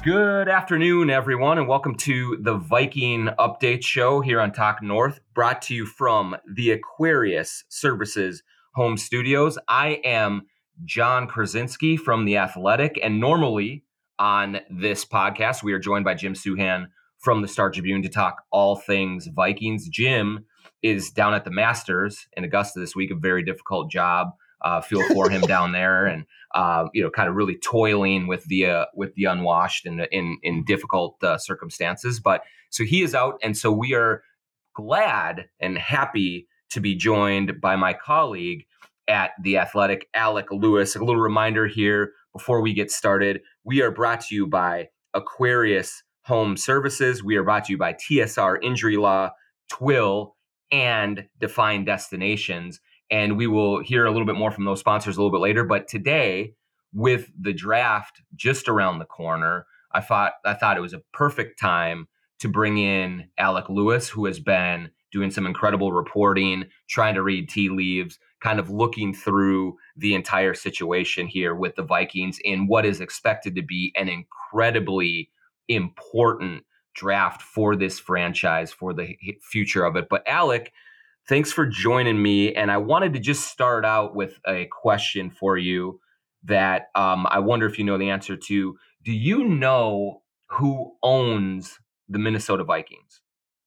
Good afternoon, everyone, and welcome to the Viking Update Show here on Talk North, brought to you from the Aquarius Services home studios. I am John Krasinski from The Athletic, and normally on this podcast, we are joined by Jim Souhan from the Star Tribune to talk all things Vikings. Jim is down at the Masters in Augusta this week, a very difficult job. Feel for him down there, and kind of really toiling with the unwashed and in difficult circumstances. But so he is out, and so we are glad and happy to be joined by my colleague at The Athletic, Alec Lewis. A little reminder here before we get started: we are brought to you by Aquarius Home Services. We are brought to you by TSR Injury Law, Twill, and Define Destinations. And we will hear a little bit more from those sponsors a little bit later. But today, with the draft just around the corner, I thought it was a perfect time to bring in Alec Lewis, who has been doing some incredible reporting, trying to read tea leaves, kind of looking through the entire situation here with the Vikings in what is expected to be an incredibly important draft for this franchise, for the future of it. But Alec, thanks for joining me. And I wanted to just start out with a question for you that I wonder if you know the answer to. Do you know who owns the Minnesota Vikings?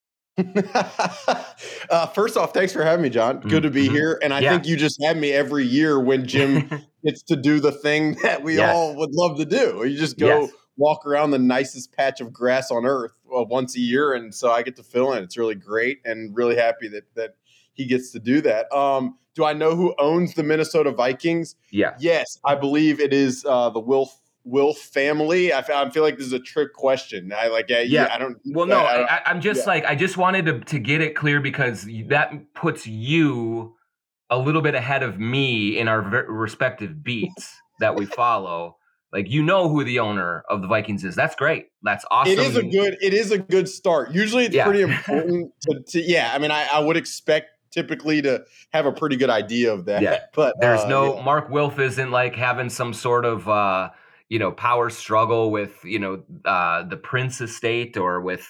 First off, thanks for having me, John. Good to be here. And I think you just have me every year when Jim gets to do the thing that we all would love to do. You just go walk around the nicest patch of grass on earth once a year. And so I get to fill in. It's really great and really happy that he gets to do that. Do I know who owns the Minnesota Vikings? Yeah. Yes, I believe it is the Wilf family. I feel like this is a trick question. I don't. Well, no, I'm just I just wanted to get it clear because that puts you a little bit ahead of me in our respective beats that we follow. Like, you know who the owner of the Vikings is. That's great. That's awesome. It is a good start. Usually it's pretty important to I mean, I would expect typically to have a pretty good idea of that. Yeah. But there's Mark Wilf isn't like having some sort of power struggle with the Prince estate or with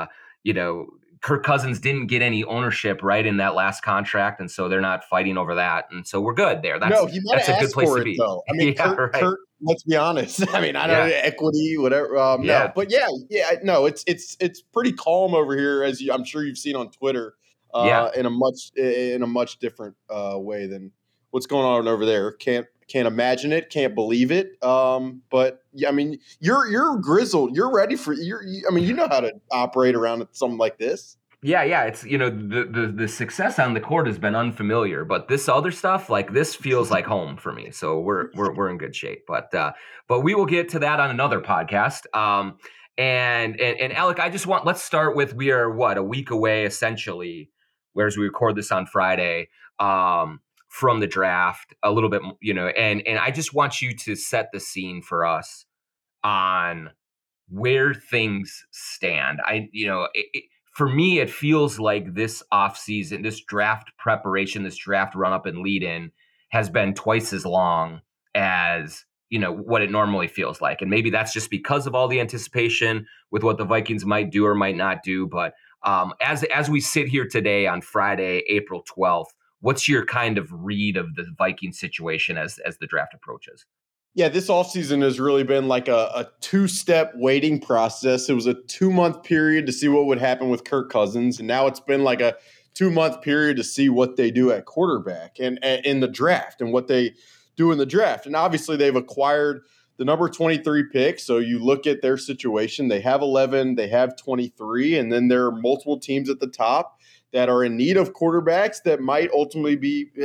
Kirk Cousins didn't get any ownership right in that last contract, and so they're not fighting over that, and so we're good there. That's a good place to be. Though. I mean, Kirk, let's be honest. I mean, I know equity, whatever. No, but no, it's pretty calm over here, as I'm sure you've seen on Twitter. In a much different way than what's going on over there. Can't imagine it. Can't believe it. But yeah, I mean, you're grizzled. You're ready for I mean, you know how to operate around something like this. Yeah. It's the success on the court has been unfamiliar, but this other stuff, like this, feels like home for me. So we're in good shape. But we will get to that on another podcast. And Alec, let's start with, we are a week away essentially, whereas we record this on Friday, from the draft a little bit, and I just want you to set the scene for us on where things stand. For me, it feels like this offseason, this draft preparation, this draft run up and lead in has been twice as long as what it normally feels like. And maybe that's just because of all the anticipation with what the Vikings might do or might not do. But as we sit here today on Friday, April 12th, what's your kind of read of the Viking situation as the draft approaches? Yeah, this offseason has really been like a two-step waiting process. It was a 2-month period to see what would happen with Kirk Cousins, and now it's been like a 2-month period to see what they do at quarterback and in the draft and what they do in the draft. And obviously they've acquired the number 23 pick. So you look at their situation, they have 11, they have 23, and then there are multiple teams at the top that are in need of quarterbacks that might ultimately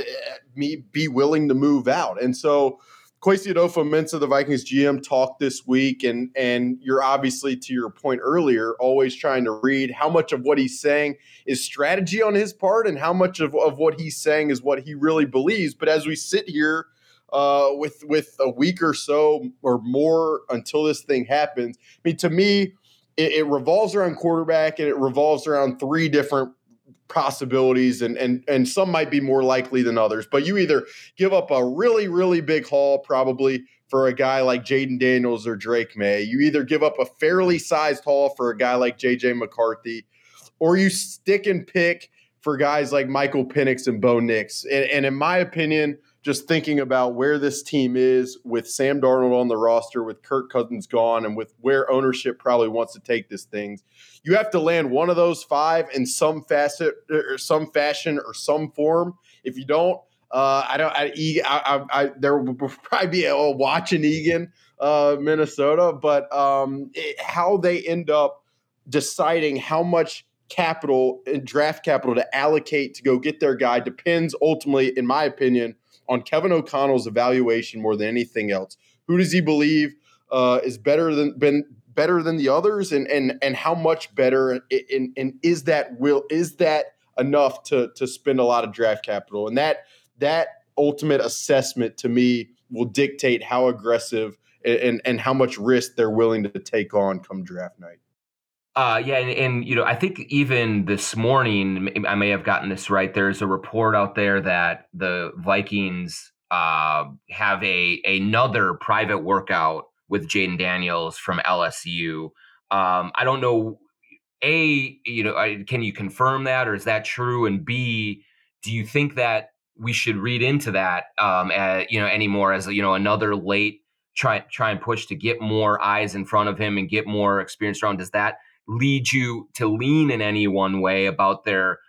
be willing to move out. And so Kwesi Adofo-Mensah, the Vikings GM, talked this week, and you're obviously, to your point earlier, always trying to read how much of what he's saying is strategy on his part and how much of what he's saying is what he really believes. But as we sit here with a week or so or more until this thing happens, I mean, to me, it revolves around quarterback, and it revolves around three different possibilities, and some might be more likely than others. But you either give up a really, really big haul probably for a guy like Jaden Daniels or Drake May. You either give up a fairly sized haul for a guy like J.J. McCarthy, or you stick and pick for guys like Michael Penix and Bo Nix. And in my opinion, just thinking about where this team is with Sam Darnold on the roster, with Kirk Cousins gone, and with where ownership probably wants to take this thing, you have to land one of those five in some facet or some fashion or some form. If you don't, there will probably be a watch in Egan, Minnesota, but how they end up deciding how much capital and draft capital to allocate to go get their guy depends ultimately, in my opinion, on Kevin O'Connell's evaluation more than anything else. Who does he believe is better than the others, and how much better? And is that enough to spend a lot of draft capital? And that ultimate assessment to me will dictate how aggressive and how much risk they're willing to take on come draft night. And I think even this morning, I may have gotten this right. There's a report out there that the Vikings have another private workout with Jaden Daniels from LSU. I don't know. Can you confirm that, or is that true? And B, do you think that we should read into that anymore as another late try and push to get more eyes in front of him and get more experience around? Does that lead you to lean in any one way about their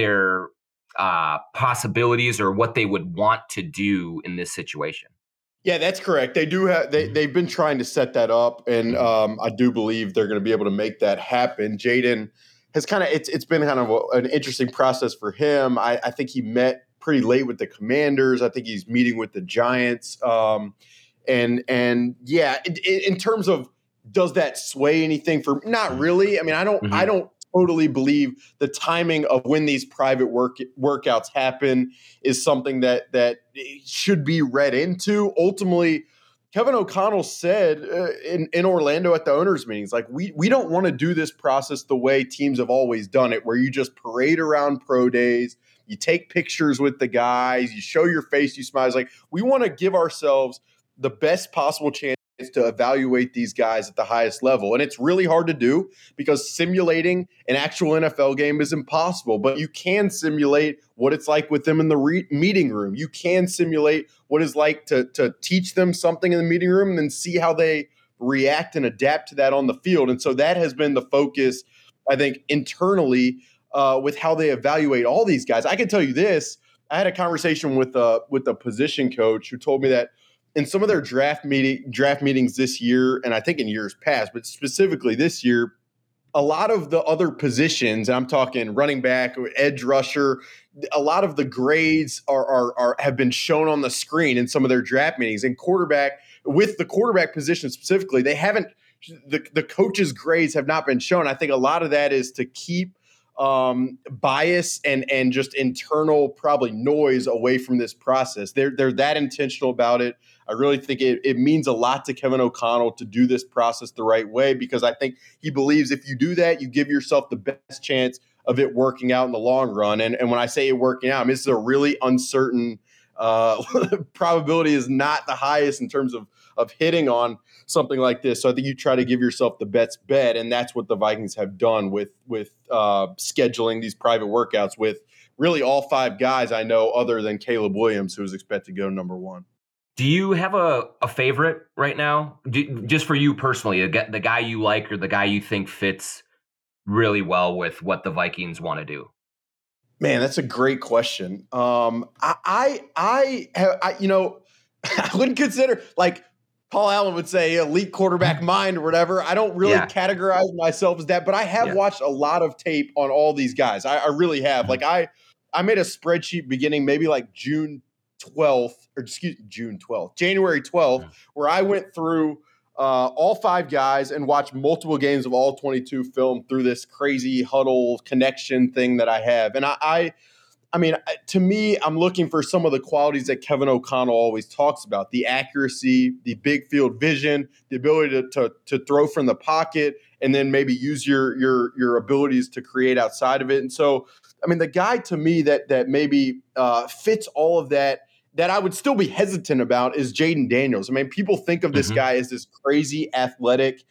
possibilities or what they would want to do in this situation? Yeah, that's correct. They do have they've been trying to set that up, and I do believe they're going to be able to make that happen. Jaden has it's been kind of an interesting process for him. I think he met pretty late with the Commanders. I think he's meeting with the Giants. In terms of, does that sway anything for? Not really. I mean, I don't totally believe the timing of when these private workouts happen is something that should be read into. Ultimately, Kevin O'Connell said in Orlando at the owners' meetings, like, we don't want to do this process the way teams have always done it, where you just parade around pro days, you take pictures with the guys, you show your face, you smile. It's like, we want to give ourselves the best possible chance to evaluate these guys at the highest level. And it's really hard to do because simulating an actual NFL game is impossible, but you can simulate what it's like with them in the meeting room. You can simulate what it's like to teach them something in the meeting room and then see how they react and adapt to that on the field. And so that has been the focus, I think, internally with how they evaluate all these guys. I can tell you this. I had a conversation with a position coach who told me that in some of their draft meetings this year, and I think in years past, but specifically this year, a lot of the other positions, and I'm talking running back or edge rusher, a lot of the grades have been shown on the screen in some of their draft meetings. And quarterback, with the quarterback position specifically, they haven't. The coaches' grades have not been shown. I think a lot of that is to keep bias and just internal probably noise away from this process. They're that intentional about it. I really think it means a lot to Kevin O'Connell to do this process the right way, because I think he believes if you do that, you give yourself the best chance of it working out in the long run. And when I say it working out, I mean, this is a really uncertain probability is not the highest in terms of hitting on something like this. So I think you try to give yourself the best bet, and that's what the Vikings have done with scheduling these private workouts with really all five guys I know other than Caleb Williams, who is expected to go number one. Do you have a favorite right now? Just for you personally, the guy you like or the guy you think fits really well with what the Vikings want to do? Man, that's a great question. I wouldn't consider, like Paul Allen would say, elite quarterback mind or whatever. I don't really categorize myself as that, but I have watched a lot of tape on all these guys. I really have. Like I made a spreadsheet beginning maybe like January 12th, where I went through all five guys and watched multiple games of all 22 film through this crazy huddle connection thing that I have. And I mean, to me, I'm looking for some of the qualities that Kevin O'Connell always talks about: the accuracy, the big field vision, the ability to throw from the pocket, and then maybe use your abilities to create outside of it. And so, I mean, the guy to me that maybe fits all of that I would still be hesitant about is Jayden Daniels. I mean, people think of this guy as this crazy athletic,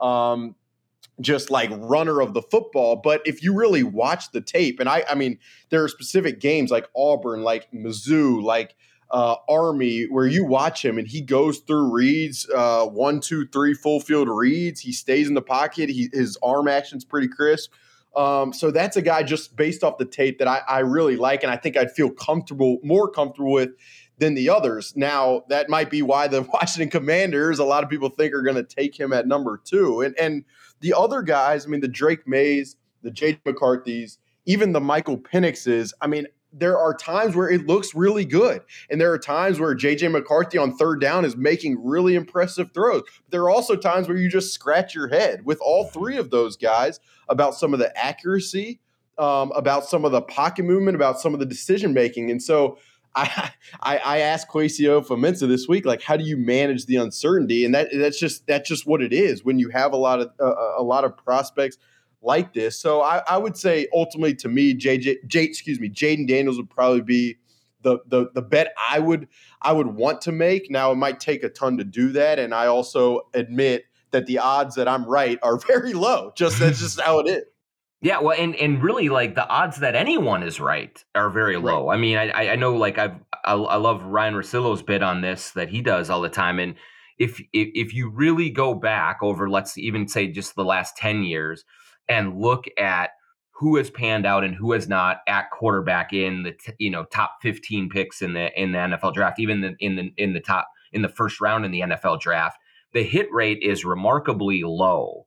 just like runner of the football. But if you really watch the tape, and I mean, there are specific games like Auburn, like Mizzou, like Army, where you watch him and he goes through reads, 1, 2, 3 full field reads. He stays in the pocket. His arm action's pretty crisp. So that's a guy just based off the tape that I really like, and I think I'd feel more comfortable with than the others. Now, that might be why the Washington Commanders, a lot of people think, are going to take him at number 2. And the other guys, I mean, the Drake Mays, the J.J. McCarthy's, even the Michael Penix's, I mean, there are times where it looks really good. And there are times where J.J. McCarthy on third down is making really impressive throws. But there are also times where you just scratch your head with all three of those guys about some of the accuracy, about some of the pocket movement, about some of the decision making. And so I asked Kwesi Ofomensa this week, like, how do you manage the uncertainty? And that's just what it is when you have a lot of prospects like this. So I would say ultimately to me, Jayden Daniels would probably be the bet I would want to make. Now it might take a ton to do that, and I also admit that the odds that I'm right are very low. That's just how it is. Yeah, well, and really, like, the odds that anyone is right are very low. Right. I mean, I know, like, I love Ryan Russillo's bit on this that he does all the time, and if you really go back over, let's even say just the last 10 years, and look at who has panned out and who has not at quarterback in the top 15 picks in the NFL draft, even in the first round in the NFL draft, the hit rate is remarkably low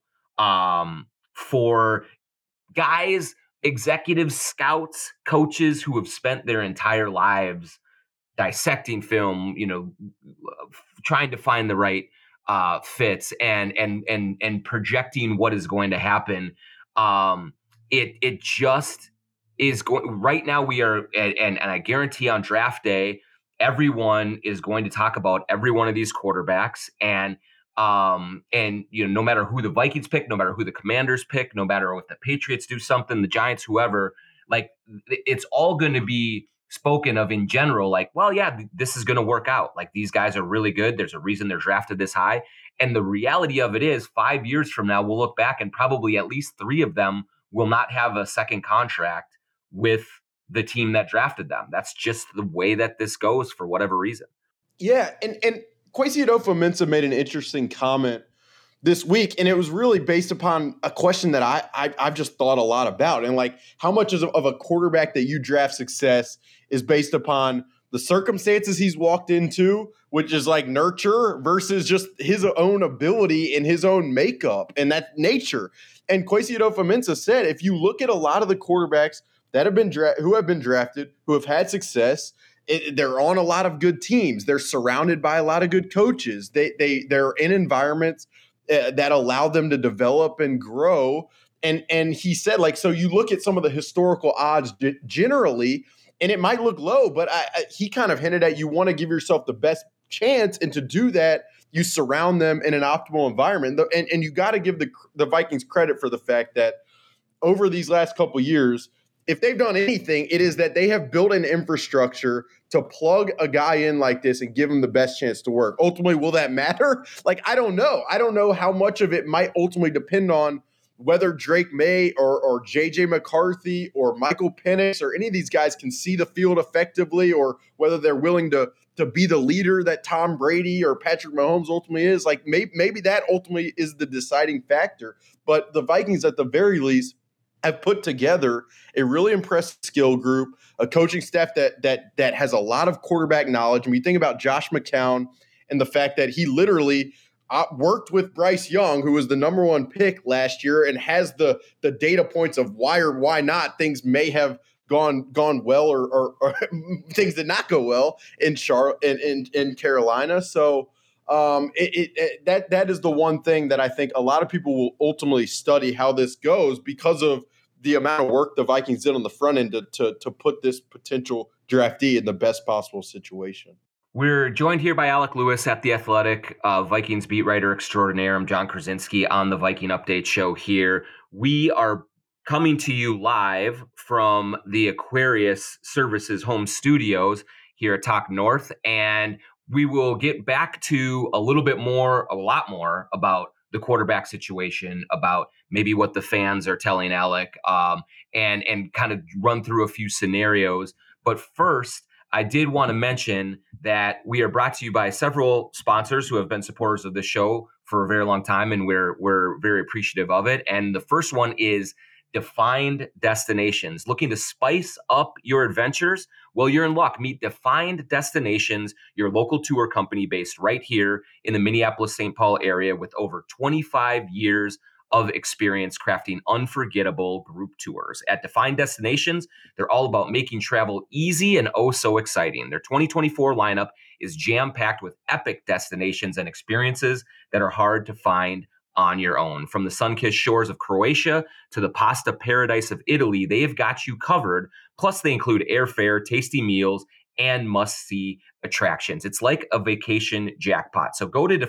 for guys, executives, scouts, coaches who have spent their entire lives dissecting film, trying to find the right fits and projecting what is going to happen. It just is going right now. We are, and I guarantee on draft day, everyone is going to talk about every one of these quarterbacks, and no matter who the Vikings pick, no matter who the Commanders pick, no matter if the Patriots do something, the Giants, whoever, like, it's all going to be spoken of in general, like, well, yeah, this is going to work out. Like, these guys are really good. There's a reason they're drafted this high. And the reality of it is 5 years from now, we'll look back and probably at least 3 of them will not have a second contract with the team that drafted them. That's just the way that this goes for whatever reason. Yeah. And Kwesi Ofomensa made an interesting comment this week, and it was really based upon a question that I've just thought a lot about, and like, how much of a quarterback that you draft success is based upon the circumstances he's walked into, which is like nurture, versus just his own ability and his own makeup and that nature. And Kwesi Ofomensa said, if you look at a lot of the quarterbacks that have been drafted, who have had success, they're on a lot of good teams. They're surrounded by a lot of good coaches. They're in environments that allow them to develop and grow. And he said, like, so you look at some of the historical odds generally, and it might look low, but he kind of hinted at, you want to give yourself the best chance, and to do that, you surround them in an optimal environment. And you got to give the Vikings credit for the fact that over these last couple of years, if they've done anything, it is that they have built an infrastructure to plug a guy in like this and give him the best chance to work. Ultimately, will that matter? Like, I don't know. I don't know how much of it might ultimately depend on whether Drake May or J.J. McCarthy or Michael Penix or any of these guys can see the field effectively, or whether they're willing to be the leader that Tom Brady or Patrick Mahomes ultimately is. Like, maybe that ultimately is the deciding factor. But the Vikings, at the very least, have put together a really impressive skill group, a coaching staff that has a lot of quarterback knowledge. And we think about Josh McCown and the fact that he literally worked with Bryce Young, who was the number 1 pick last year, and has the data points of why or why not things may have gone well, or things did not go well in Carolina. So that is the one thing that I think a lot of people will ultimately study how this goes, because of the amount of work the Vikings did on the front end to put this potential draftee in the best possible situation. We're joined here by Alec Lewis at The Athletic, Vikings beat writer extraordinaire. I'm John Krasinski on the Viking Update show here. We are coming to you live from the Aquarius Services home studios here at Talk North, and we will get back to a lot more about the quarterback situation, about maybe what the fans are telling Alec, and kind of run through a few scenarios. But first, I did want to mention that we are brought to you by several sponsors who have been supporters of this show for a very long time, and we're very appreciative of it. And the first one is Defined Destinations. Looking to spice up your adventures? Well, you're in luck. Meet Defined Destinations, your local tour company based right here in the Minneapolis-St. Paul area with over 25 years of experience crafting unforgettable group tours. At Defined Destinations, they're all about making travel easy and oh so exciting. Their 2024 lineup is jam-packed with epic destinations and experiences that are hard to find on your own. From the sun-kissed shores of Croatia to the pasta paradise of Italy, they've got you covered. Plus, they include airfare, tasty meals, and must-see attractions. It's like a vacation jackpot. So go to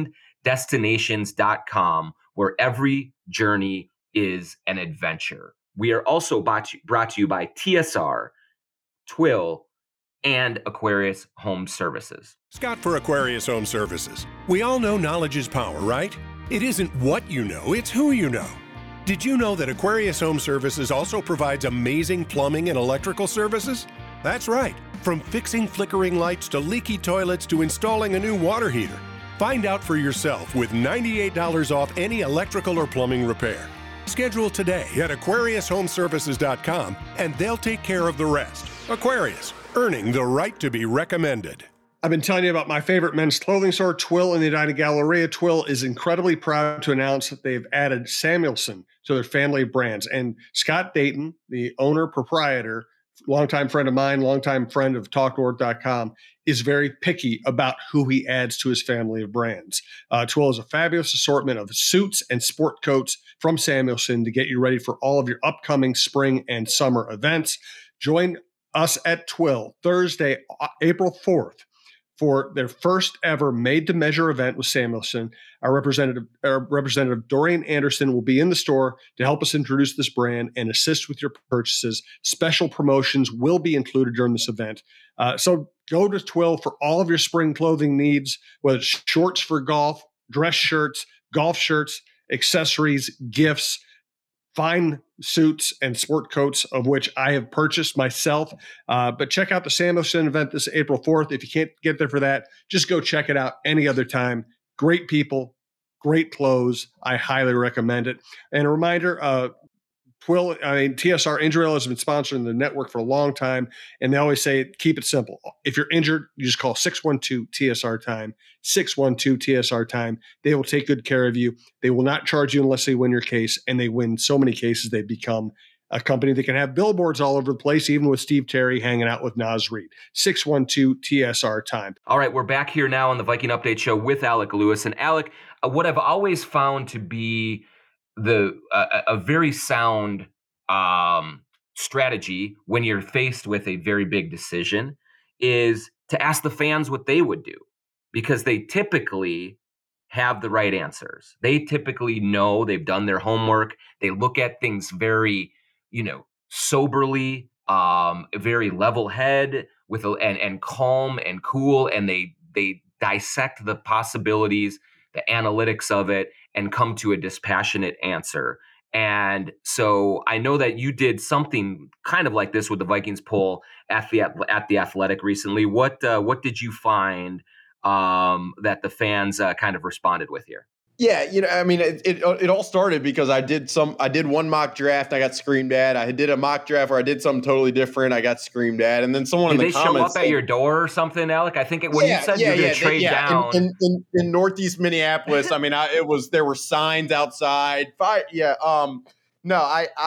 defineddestinations.com, where every journey is an adventure. We are also brought to you by TSR, Twill, and Aquarius Home Services. Scott for Aquarius Home Services. We all know knowledge is power, right? It isn't what you know, it's who you know. Did you know that Aquarius Home Services also provides amazing plumbing and electrical services? That's right. From fixing flickering lights to leaky toilets to installing a new water heater. Find out for yourself with $98 off any electrical or plumbing repair. Schedule today at AquariusHomeservices.com and they'll take care of the rest. Aquarius, earning the right to be recommended. I've been telling you about my favorite men's clothing store, Twill, in the Edina Galleria. Twill is incredibly proud to announce that they've added Samuelson to their family of brands. And Scott Dayton, the owner, proprietor, longtime friend of mine, longtime friend of TalkNorth.com, is very picky about who he adds to his family of brands. Twill has a fabulous assortment of suits and sport coats from Samuelson to get you ready for all of your upcoming spring and summer events. Join us at Twill Thursday, April 4th, for their first ever made-to-measure event with Samuelson. Our representative Dorian Anderson will be in the store to help us introduce this brand and assist with your purchases. Special promotions will be included during this event. So go to Twill for all of your spring clothing needs, whether it's shorts for golf, dress shirts, golf shirts, accessories, gifts, fine suits and sport coats, of which I have purchased myself. But check out the Samuelson event this April 4th. If you can't get there for that, just go check it out any other time. Great people, great clothes. I highly recommend it. And a reminder, TSR Injury has been sponsoring the network for a long time, and they always say, keep it simple. If you're injured, you just call 612-TSR-TIME, 612-TSR-TIME. They will take good care of you. They will not charge you unless they win your case, and they win so many cases they become a company that can have billboards all over the place, even with Steve Terry hanging out with Nas Reed. 612-TSR-TIME. All right, we're back here now on the Viking Update Show with Alec Lewis. And Alec, what I've always found to be a very sound strategy when you're faced with a very big decision is to ask the fans what they would do, because they typically have the right answers. They typically know, they've done their homework. They look at things very, soberly, very level head and calm and cool, and they dissect the possibilities, the analytics of it, and come to a dispassionate answer. And so I know that you did something kind of like this with the Vikings poll at the Athletic recently. What did you find that the fans kind of responded with here? Yeah, it all started because I did one mock draft, I got screamed at. I did a mock draft where I did something totally different, I got scremed at, and then someone in the comments. Did they show up at your door or something, Alec? I think when you said you were going to trade down in Northeast Minneapolis. There were signs outside. No,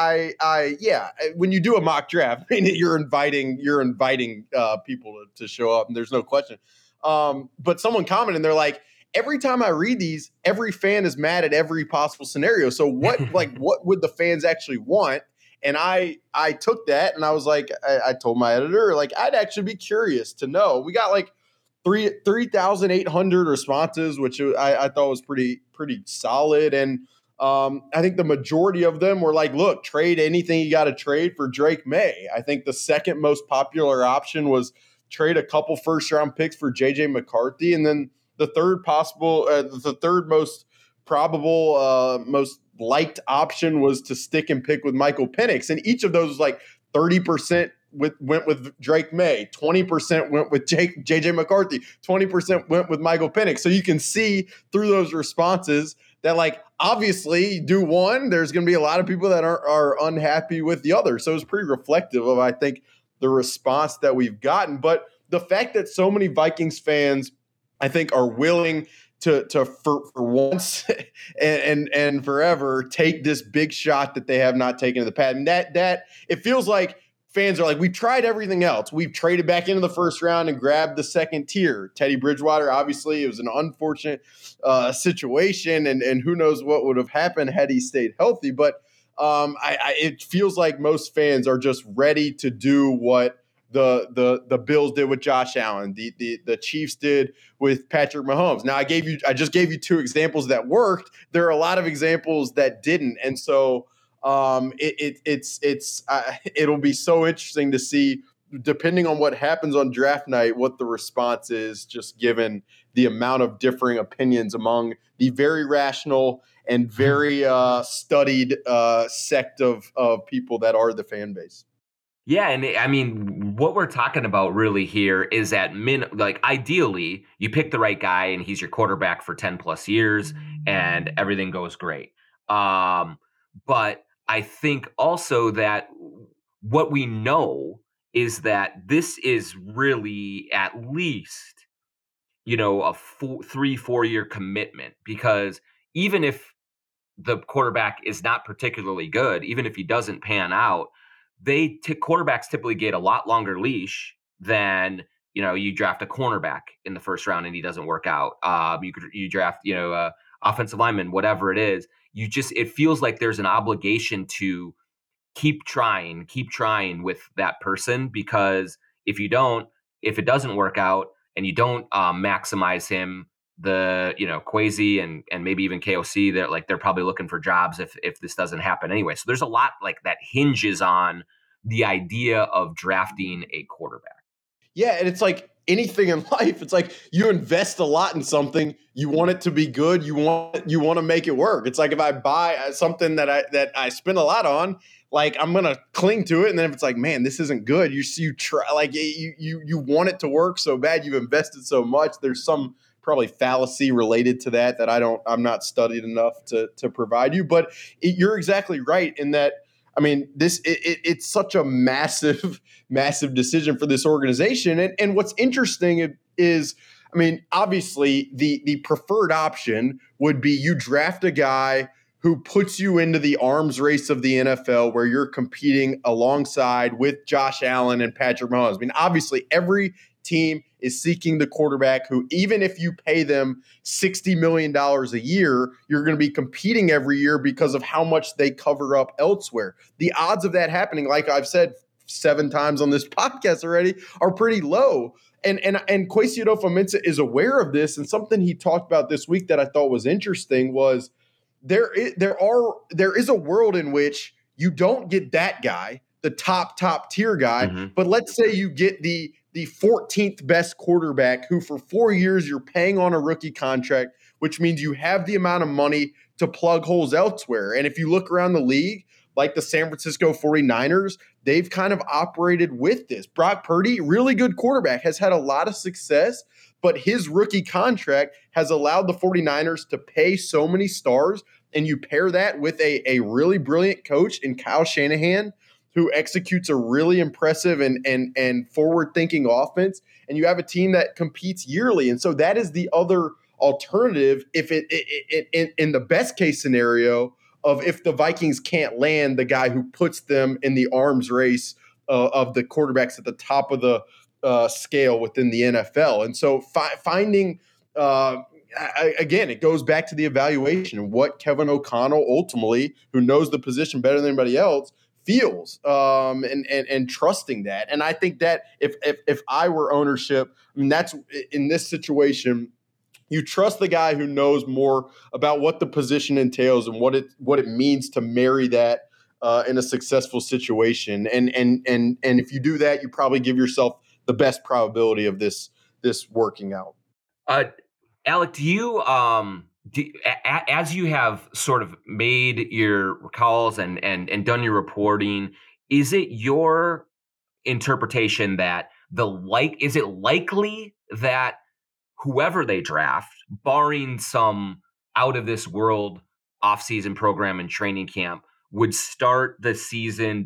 when you do a mock draft, you're inviting people to show up, and there's no question. But someone commented, and they're like, every time I read these, every fan is mad at every possible scenario. So what would the fans actually want? And I took that and I was like, I told my editor, like, I'd actually be curious to know. We got like 3,800 responses, which I thought was pretty solid. And I think the majority of them were like, look, trade anything you got to trade for Drake May. I think the second most popular option was trade a couple first round picks for JJ McCarthy. And then the third most probable, most liked option was to stick and pick with Michael Penix. And each of those was like 30% went with Drake May, 20% went with JJ McCarthy, 20% went with Michael Penix. So you can see through those responses that, like, obviously do one, there's going to be a lot of people that are unhappy with the other. So it's pretty reflective of, I think, the response that we've gotten. But the fact that so many Vikings fans, I think, are willing to for once and forever take this big shot that they have not taken in the past. And that it feels like fans are like, we've tried everything else. We've traded back into the first round and grabbed the second tier. Teddy Bridgewater, obviously, it was an unfortunate situation, and who knows what would have happened had he stayed healthy. But it feels like most fans are just ready to do what the Bills did with Josh Allen, the Chiefs did with Patrick Mahomes. Now I just gave you two examples that worked. There are a lot of examples that didn't, and so it'll be so interesting to see, depending on what happens on draft night, what the response is, just given the amount of differing opinions among the very rational and very studied sect of people that are the fan base. Yeah, and I mean, what we're talking about really here is that ideally, you pick the right guy and he's your quarterback for 10 plus years and everything goes great. But I think also that what we know is that this is really at least, a 3-4 year commitment, because even if the quarterback is not particularly good, even if he doesn't pan out, quarterbacks typically get a lot longer leash than, you draft a cornerback in the first round and he doesn't work out. You draft, offensive lineman, whatever it is. It feels like there's an obligation to keep trying with that person, because if it doesn't work out and you don't maximize him, Kwesi and maybe even KOC, they're probably looking for jobs if this doesn't happen anyway. So there's a lot like that hinges on the idea of drafting a quarterback. Yeah, and it's like anything in life. It's like you invest a lot in something, you want it to be good, you want to make it work. It's like if I buy something that I spend a lot on, like I'm gonna cling to it, and then if it's like, man, this isn't good, you try, like you want it to work so bad, you've invested so much. There's some probably fallacy related to that I'm not studied enough to provide you, but you're exactly right in that. I mean, it's such a massive decision for this organization. And what's interesting is, I mean, obviously the preferred option would be you draft a guy who puts you into the arms race of the NFL, where you're competing alongside with Josh Allen and Patrick Mahomes. I mean, obviously every team is seeking the quarterback who, even if you pay them $60 million a year, you're going to be competing every year because of how much they cover up elsewhere. The odds of that happening, like I've said 7 times on this podcast already, are pretty low. And Kwesi Adofo-Mensah is aware of this. And something he talked about this week that I thought was interesting was there is a world in which you don't get that guy, the top tier guy, but let's say you get the 14th best quarterback who for 4 years you're paying on a rookie contract, which means you have the amount of money to plug holes elsewhere. And if you look around the league, like the San Francisco 49ers, they've kind of operated with this. Brock Purdy, really good quarterback, has had a lot of success, but his rookie contract has allowed the 49ers to pay so many stars. And you pair that with a really brilliant coach in Kyle Shanahan, who executes a really impressive and forward-thinking offense, and you have a team that competes yearly. And so that is the other alternative if in the best case scenario of if the Vikings can't land the guy who puts them in the arms race of the quarterbacks at the top of the scale within the NFL. And so finding again, it goes back to the evaluation and what Kevin O'Connell ultimately, who knows the position better than anybody else, feels, and trusting that. And I think that if I were ownership, I mean, that's in this situation, you trust the guy who knows more about what the position entails and what it means to marry that in a successful situation. And if you do that, you probably give yourself the best probability of this working out. Alec, do you as you have sort of made your calls and done your reporting, is it your interpretation that is it likely that whoever they draft, barring some out of this world offseason program and training camp, would start the season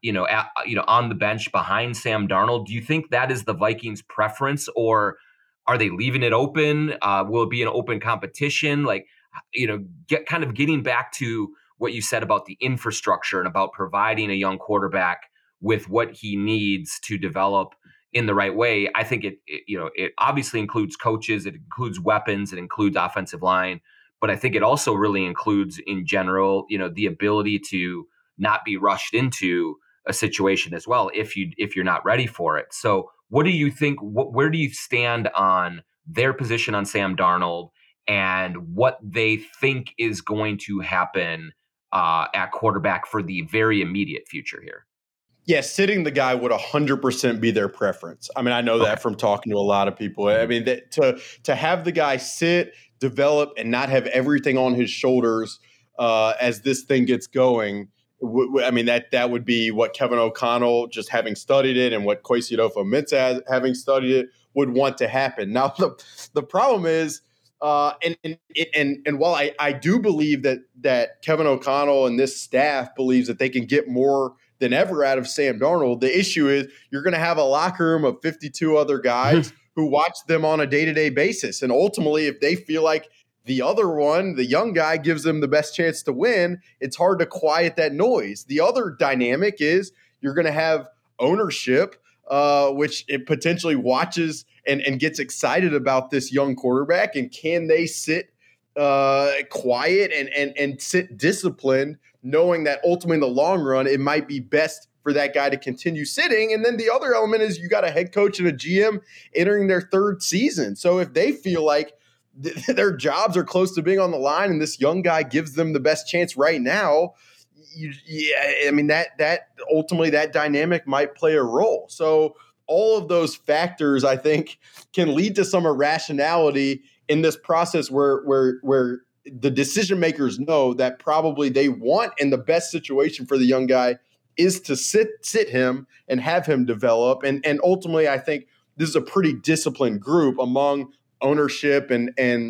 on the bench behind Sam Darnold? Do you think that is the Vikings' preference, or are they leaving it open? Will it be an open competition? Like, getting back to what you said about the infrastructure and about providing a young quarterback with what he needs to develop in the right way. I think it obviously includes coaches, it includes weapons, it includes offensive line, but I think it also really includes, in general, the ability to not be rushed into a situation as well if you're not ready for it. So what do you think? Where do you stand on their position on Sam Darnold and what they think is going to happen at quarterback for the very immediate future here? Yeah, sitting the guy would 100% be their preference. I mean, I know that from talking to a lot of people. I mean, to have the guy sit, develop, and not have everything on his shoulders as this thing gets going. I mean, that would be what Kevin O'Connell, just having studied it, and what Kwesi Adofo-Mensah, having studied it, would want to happen. Now, the problem is, and while I do believe that Kevin O'Connell and this staff believes that they can get more than ever out of Sam Darnold, the issue is you're going to have a locker room of 52 other guys who watch them on a day-to-day basis. And ultimately, if they feel like the other one, the young guy, gives them the best chance to win, it's hard to quiet that noise. The other dynamic is you're going to have ownership, which it potentially watches and gets excited about this young quarterback. And can they sit quiet and sit disciplined, knowing that ultimately in the long run, it might be best for that guy to continue sitting. And then the other element is you got a head coach and a GM entering their third season. So if they feel like their jobs are close to being on the line and this young guy gives them the best chance right now, I mean, that ultimately that dynamic might play a role. So all of those factors, I think, can lead to some irrationality in this process where the decision makers know that probably they want, and the best situation for the young guy is to sit him and have him develop. And ultimately, I think this is a pretty disciplined group among ownership and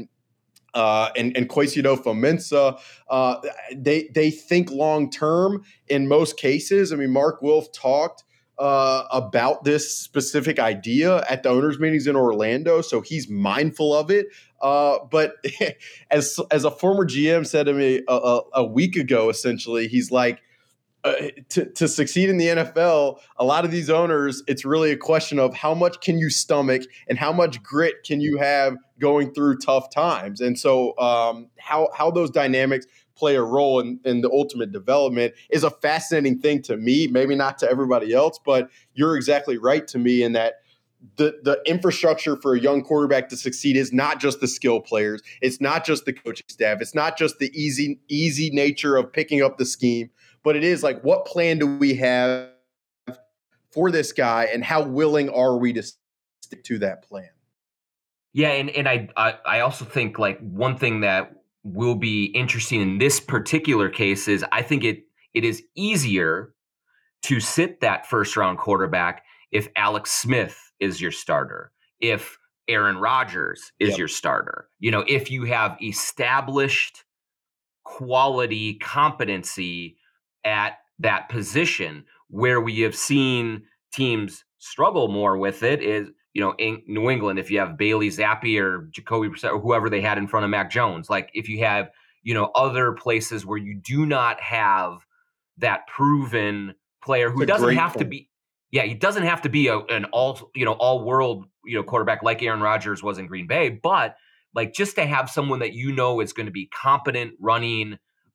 Kwesi Adofo-Mensah. They think long term in most cases. I mean, Mark Wilf talked about this specific idea at the owners' meetings in Orlando, so he's mindful of it. But as a former GM said to me a week ago, essentially, he's like, to succeed in the NFL, a lot of these owners, it's really a question of how much can you stomach and how much grit can you have going through tough times. And so how those dynamics play a role in the ultimate development is a fascinating thing to me, maybe not to everybody else, but you're exactly right to me in that the infrastructure for a young quarterback to succeed is not just the skill players. It's not just the coaching staff. It's not just the easy nature of picking up the scheme, but it is like, what plan do we have for this guy and how willing are we to stick to that plan? Yeah. And I also think, like, one thing that will be interesting in this particular case is I think it is easier to sit that first round quarterback if Alex Smith is your starter, if Aaron Rodgers is your starter, if you have established quality competency at that position. Where we have seen teams struggle more with it is, in New England, if you have Bailey Zappi or Jacoby Brissett or whoever they had in front of Mac Jones, like if you have, other places where you do not have that proven player who doesn't have to be, he doesn't have to be an all world, quarterback like Aaron Rodgers was in Green Bay, but like just to have someone that is going to be competent running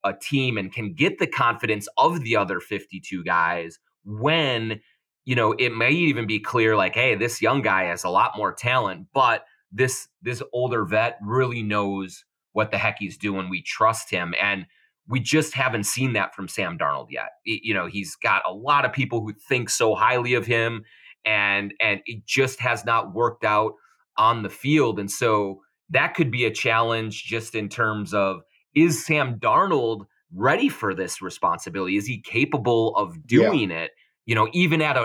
a team and can get the confidence of the other 52 guys when, it may even be clear like, hey, this young guy has a lot more talent, but this older vet really knows what the heck he's doing. We trust him. And we just haven't seen that from Sam Darnold yet. He's got a lot of people who think so highly of him, and it just has not worked out on the field. And so that could be a challenge just in terms of, is Sam Darnold ready for this responsibility? Is he capable of doing it? Even at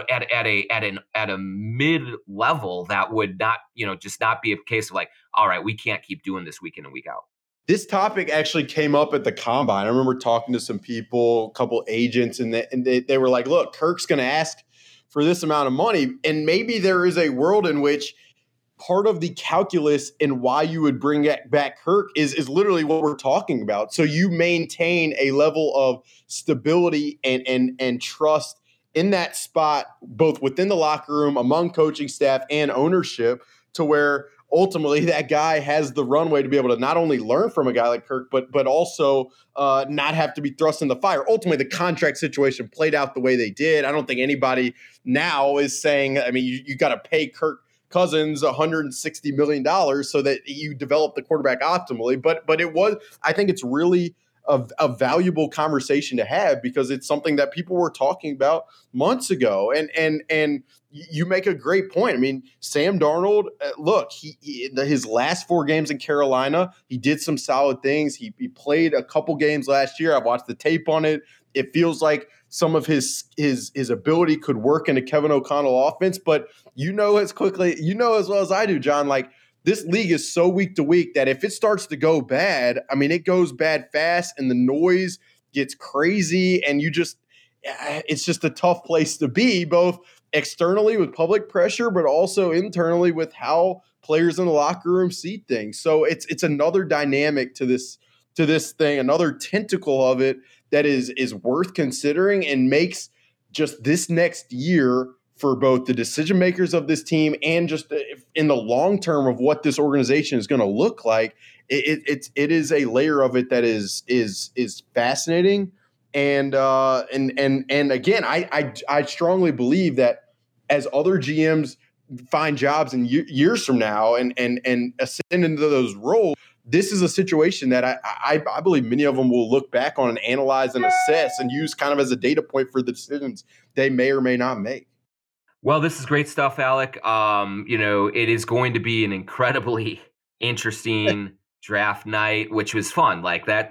a mid level, that would not, just not be a case of like, all right, we can't keep doing this week in and week out. This topic actually came up at the combine. I remember talking to some people, a couple agents, and they were like, look, Kirk's going to ask for this amount of money. And maybe there is a world in which part of the calculus and why you would bring back Kirk is literally what we're talking about. So you maintain a level of stability and trust in that spot, both within the locker room, among coaching staff and ownership, to where ultimately that guy has the runway to be able to not only learn from a guy like Kirk, but also not have to be thrust in the fire. Ultimately, the contract situation played out the way they did. I don't think anybody now is saying, I mean, you got to pay Kirk Cousins $160 million so that you develop the quarterback optimally. But it was, I think it's really a valuable conversation to have, because it's something that people were talking about months ago. And you make a great point. I mean, Sam Darnold, look, his last 4 games in Carolina, he did some solid things. He played a couple games last year. I've watched the tape on it. It feels like some of his ability could work in a Kevin O'Connell offense. But as well as I do, John, like, this league is so week to week that if it starts to go bad, I mean, it goes bad fast and the noise gets crazy, and it's just a tough place to be, both externally with public pressure, but also internally with how players in the locker room see things. So it's another dynamic to this thing, another tentacle of it that is worth considering, and makes just this next year for both the decision makers of this team and just in the long term of what this organization is going to look like. It is a layer of it that is fascinating. And again, I strongly believe that as other GMs find jobs in years from now and ascend into those roles, this is a situation that I believe many of them will look back on and analyze and assess and use kind of as a data point for the decisions they may or may not make. Well, this is great stuff, Alec. It is going to be an incredibly interesting draft night, which was fun. Like that,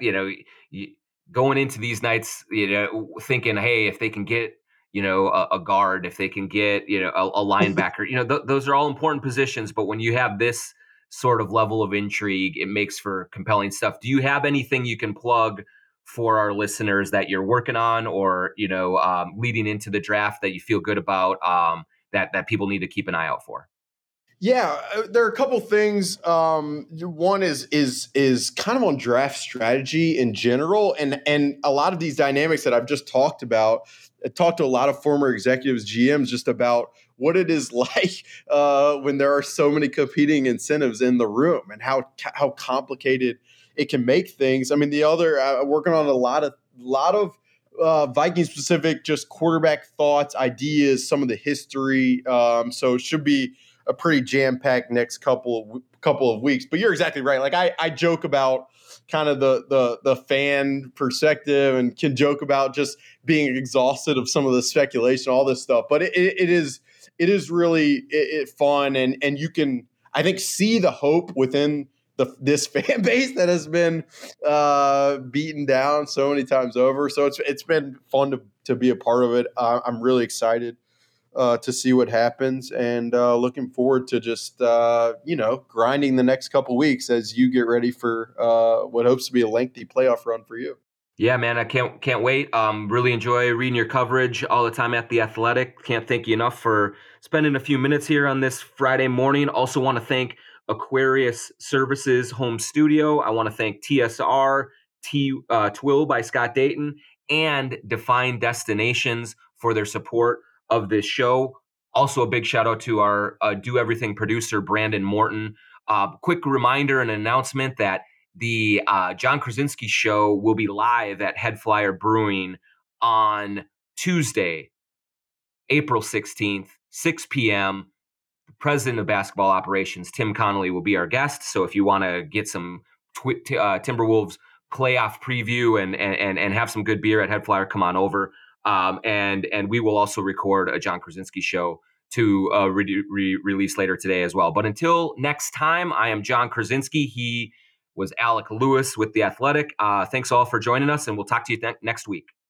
going into these nights, thinking, hey, if they can get, a guard, if they can get, a linebacker, those are all important positions. But when you have this sort of level of intrigue, it makes for compelling stuff. Do you have anything you can plug for our listeners that you're working on, or leading into the draft that you feel good about, that people need to keep an eye out for? Yeah, there are a couple things. One is kind of on draft strategy in general, and a lot of these dynamics that I've just talked about. I talked to a lot of former executives, GMs, just about what it is like when there are so many competing incentives in the room, and how complicated it can make things. I mean, working on a lot of Viking specific, just quarterback thoughts, ideas, some of the history. So it should be a pretty jam-packed next couple of weeks. But you're exactly right. Like I joke about kind of the fan perspective, and can joke about just being exhausted of some of the speculation, all this stuff. But it is really fun, and you can, I think, see the hope within this fan base that has been beaten down so many times over. So it's been fun to be a part of it. I'm really excited to see what happens, and looking forward to just grinding the next couple weeks as you get ready for what hopes to be a lengthy playoff run for you. Yeah, man, I can't wait. Really enjoy reading your coverage all the time at The Athletic. Can't thank you enough for spending a few minutes here on this Friday morning. Also want to thank Aquarius Services Home Studio. I want to thank TSR, Twill by Scott Dayton, and Define Destinations for their support of this show. Also, a big shout out to our Do Everything producer, Brandon Morton. Quick reminder and announcement that the John Krasinski show will be live at Head Flyer Brewing on Tuesday, April 16th, 6 p.m. The president of basketball operations, Tim Connolly, will be our guest. So if you want to get some Timberwolves playoff preview and have some good beer at Head Flyer, come on over. And we will also record a John Krasinski show to release later today as well. But until next time, I am John Krasinski. He was Alec Lewis with The Athletic. Thanks all for joining us, and we'll talk to you next week.